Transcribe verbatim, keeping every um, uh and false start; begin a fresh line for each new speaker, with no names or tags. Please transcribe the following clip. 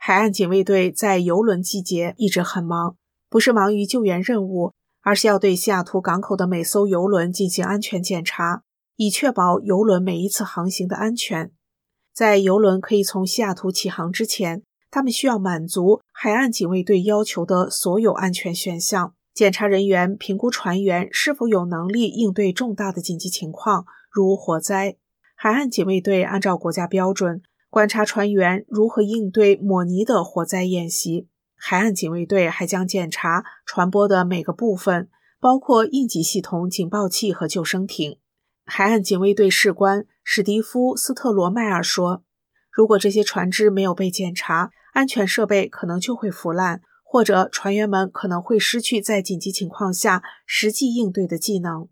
海岸警卫队在邮轮季节一直很忙，不是忙于救援任务，而是要对西雅图港口的每艘邮轮进行安全检查，以确保邮轮每一次航行的安全。在邮轮可以从西雅图起航之前，他们需要满足海岸警卫队要求的所有安全选项。检查人员评估船员是否有能力应对重大的紧急情况，如火灾。海岸警卫队按照国家标准，观察船员如何应对模拟的火灾演习。海岸警卫队还将检查船舶的每个部分，包括应急系统、警报器和救生艇。海岸警卫队士官史蒂夫·斯特罗迈尔说，如果这些船只没有被检查，安全设备可能就会腐烂，或者船员们可能会失去在紧急情况下实际应对的技能。